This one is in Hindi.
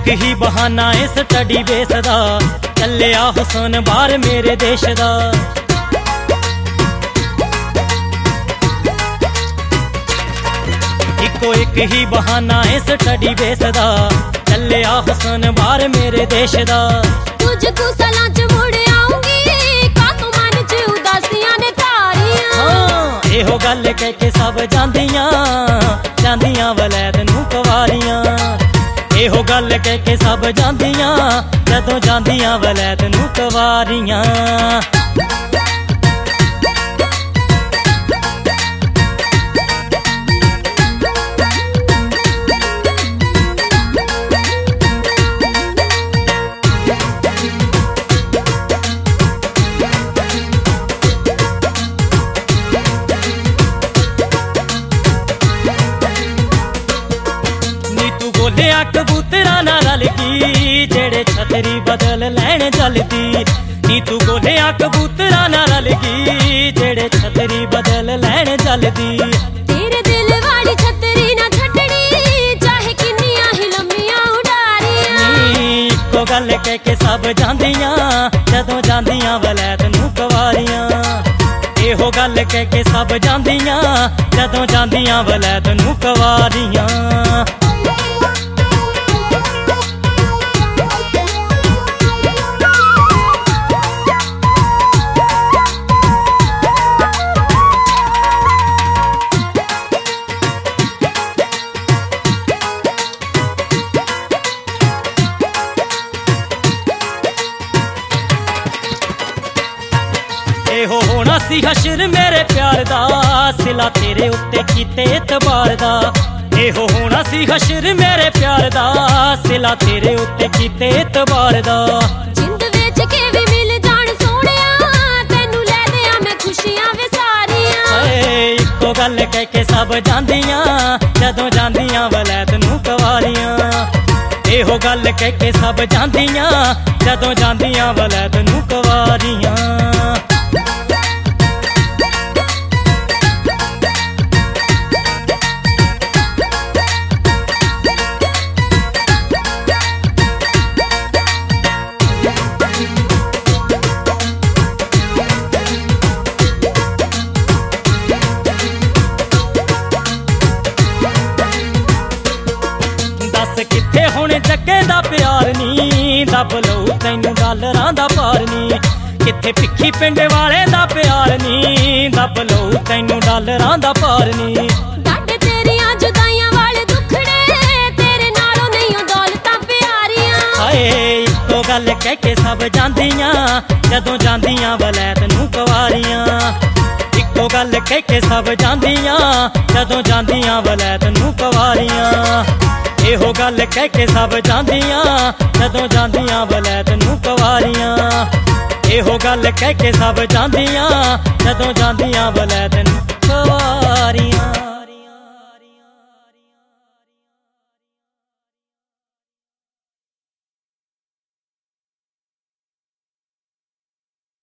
एक ही बहाना है स्टडी बेस दा, चलिया हुसन बाहर मेरे देश दा। इको एक ही बहाना है स्टडी बेस दा, चलिया हुसन बाहर मेरे देश दा। तुझको सलाह च मुड़ आऊंगी, कातों मन च उदासियां ने तारियां। हाँ एहो गल कह के सब जांदियां, जांदियां वलैद नूं कवारियां। एहो गल कह के सब जांदियां, जदों जांदियां वलैद नूं कवारियां। बोलिया कबूतरा ना रलगी, जेड़े छतरी बदल लैन जलदी। नी तू बोलिया कबूतरा ना रलगी, जेड़े छतरी बदल लैन जलदी। तेरे दिल वाली छतरी ना छड्डनी, चाहे किन्नियां ही लम्मियां उडारियां। इको गल कह के सब जांदियां, जदों जांदियां वलैद नूं कवारियां। एहो गल कह के सब जांदियां, जदों जांदियां वलैद नूं कवारियां। एहो होना सी हशर मेरे प्यार दा, सिला तेरे उत्ते कीते एतबार दा। एहो होना सी हशर मेरे प्यार दा, सिला तेरे उत्ते कीते एतबार दा। जिंद विच के भी मिल जान सोहणिया, तैनू लै दियां मैं खुशियां वे सारियां। इको गल कह के सब जांदियां, जदों जांदियां वलैद नूं कवारियां। एहो गल कह के सब जांदियां, जदों जांदियां वलैद नूं कवारियां। किथे हुण जग्गे दा प्यार नी, दब लऊ तैनू डॉलरां दा पार नी। किथे भिक्खी पिंड वाले दा प्यार नी, दब लऊ तैनू डॉलरां दा पार नी। डाडे तेरियां जुदाइयां वाले दुखड़े, तेरे नालों नहीं दौलतां प्यारियां। हाय इको गल कह के सब जांदियां, जदों जांदियां वलैद नूं कवारियां। इको गल कह के सब जांदियां, जदों जांदियां वलैद नूं कवारियां। एहो गल कह के सब जांदियां, जदों जांदियां वलैद नूं कवारियां। एहो गल कह के सब जांदियां, जदों जांदियां वलैद नूं कवारियां।